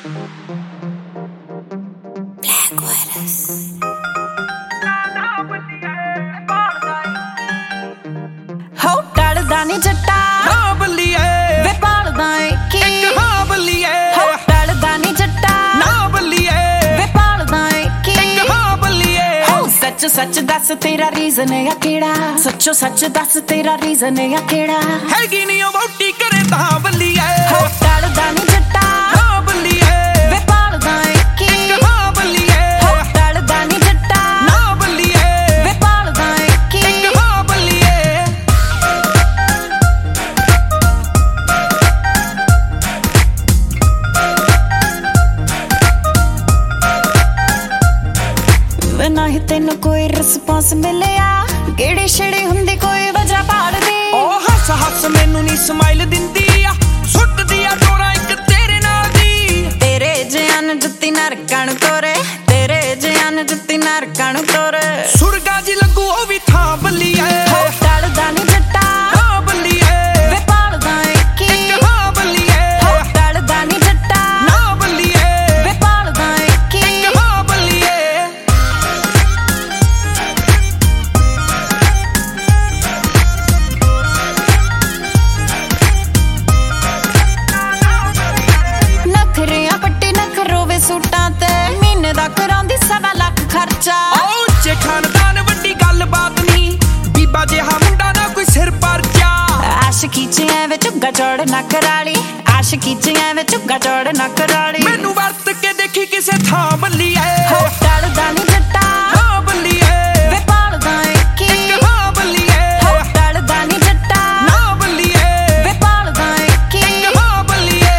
ਹੋ ਟਲਦਾ ਨੀ ਜੱਟਾ ਹਾਂ ਬੱਲੀਏ ਵੇ ਪਾਲਦਾ ਏ ਕੀ ਇੱਕ ਹਾਂ ਬੱਲੀਏ ਹੋ ਟਲਦਾ ਨੀ ਜੱਟਾ ਨਾ ਬੱਲੀਏ ਵੇ ਪਾਲਦਾ ਏ ਕੀ ਇੱਕ ਹਾਂ ਬੱਲੀਏ ਹੋ ਸੱਚ ਸੱਚ ਦੱਸ ਤੇਰਾ ਰੀਜ਼ਨ ਆ ਕਿਹੜਾ ਸੱਚੋ ਸੱਚ ਦੱਸ ਤੇਰਾ ਰੀਜ਼ਨ ਆ ਕਿਹੜਾ ਹੈਗੀ ਨੀ ਉਹ ਵਹੁਟੀ ਕਰੇ ਤਾਂ ਬੱਲੀਏ ਹੋ ਟਲਦਾ ਨੀ ਜੱਟਾ ਨਾ ਬੱਲੀਏ ਵੇ ਪਾਲਦਾ ਏ ਕੀ ਇੱਕ ਹਾਂ ਬੱਲੀਏ ਹੋ ਟਲਦਾ ਨੀ ਜੱਟਾ ਨਾ ਬੱਲੀਏ ਵੇ ਪਾਲਦਾ ਏ ਕੀ ਇੱਕ ਹਾਂ ਬੱਲੀਏ ਵੇ ਨਹੀਂ ਤੈਨੂੰ ਕੋਈ ਰਿਸਪੌਂਸ ਮਿਲਿਆ ਕਿਹੜੀ ਛੜੀ ਹੁੰਦੀ ਕੋਈ ਵਜ੍ਹਾ ਭਾਲਦੀ ਉਹ ਹੱਸ ਹੱਸ ਮੈਨੂੰ ਨੀ ਸਮਾਈਲ ਦਿੰਦੀ ਆ ਸੁੱਟਦੀ ਆ ਡੋਰਾ ਇੱਕ ਤੇਰੇ ਨਾਲ ਦੀ ਤੇਰੇ ਜਿਆਂ ਨੂੰ ਜੁੱਤੀ ਨਰਕਾਂ ਨੂੰ ਤੋਰੇ ਤੇਰੇ ਜਿਆਂ ਨੂੰ ਜੁੱਤੀ ਨਰਕਾਂ ਨੂੰ ਤੋਰੇ ਸੁਰਗਾ ਜੀ ਲੱਗੂ ਉਹ ਵੀ ਥਾਂ ਬੱਲੀਏ ਹੋ ਟਲਦਾ ਨੀ ਜੱਟਾ ਨਾ ਬੱਲੀਏ ਵੇ ਪਾਲਦਾ ਏ ਕੀ ਇੱਕ ਹਾਂ ਬੱਲੀਏ ਹੋ ਟਲਦਾ ਨੀ ਜੱਟਾ ਨਾ ਬੱਲੀਏ ਵੇ ਪਾਲਦਾ ਏ ਕੀ ਇੱਕ ਹਾਂ ਬੱਲੀਏ ਨਖਰਿਆਂ ਪੱਟੀ ਨਖਰੋ ਵੇ ਸੂਟਾਂ ਤੇ ਮਹੀਨੇ ਦਾ ਕਰਾਉਂਦੀ 1.25 ਲੱਖ ਖਰਚਾ ਉਹ ਉੱਚੇ ਖਾਨਦਾਨ ਵੱਡੀ ਗੱਲ ਬਾਤ ਨਹੀਂ ਬੀਬਾ ਜਿਹਾ ਮੁੰਡਾ ਨਾ ਕੋਈ ਸਿਰ ਪਰਚਾ ਆਸ਼ਕੀ ਚ ਐਵੇਂ ਝੁੱਗਾ ਚੜ ਨਾ ਕਰਾਲੀ ਆਸ਼ਕੀ ਚ ਐਵੇਂ ਝੁੱਗਾ ਚੜ ਨਾ ਕਰਾਲੀ ਮੈਨੂੰ ਵਰਤ ਕੇ ਦੇਖੀ ਕਿਸੇ ਥਾਂ ਬੱਲੀਏ ਹੋ ਟਲਦਾ ਨੀ ਜੱਟਾ ਨਾ ਬੱਲੀਏ ਵੇ ਪਾਲਦਾ ਏ ਕੀ ਇੱਕ ਹਾਂ ਬੱਲੀਏ ਹੋ ਟਲਦਾ ਨੀ ਜੱਟਾ ਨਾ ਬੱਲੀਏ ਵੇ ਪਾਲਦਾ ਏ ਕੀ ਇੱਕ ਹਾਂ ਬੱਲੀਏ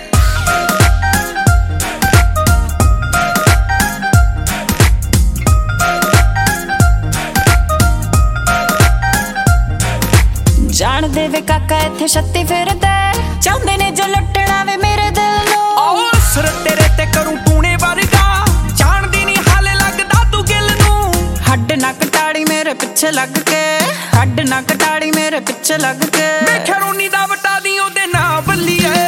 ਜਾਣਦੇ ਵੇ ਕਾਕਾ ਇੱਥੇ ਛੱਤੀ ਫਿਰਦੇ ਚਾਹੁੰਦੇ ਨੇ ਜੋ ਲੁੱਟਣਾ ਵੇ ਮੇਰੇ ਦਿਲ ਨੂੰ ਉਹ ਅਸਰ ਤੇਰੇ ਤੇ ਕਰੂੰ ਟੂਣੇ ਵਰਗਾ ਜਾਣਦੀ ਨਹੀਂ ਹਾਲੇ ਲੱਗਦਾ ਤੂੰ ਗਿਲ ਨੂੰ ਹੱਡ ਨਾ ਕਟਾੜੀ ਮੇਰੇ ਪਿੱਛੇ ਲੱਗ ਕੇ ਹੱਡ ਨਾ ਕਟਾੜੀ ਮੇਰੇ ਪਿੱਛੇ ਲੱਗ ਕੇ ਵੇਖਿਆ ਰੋਨੀ ਦਾ ਵਟਾ ਦੀ ਉਹਦੇ ਨਾਂ ਬੱਲੀਏ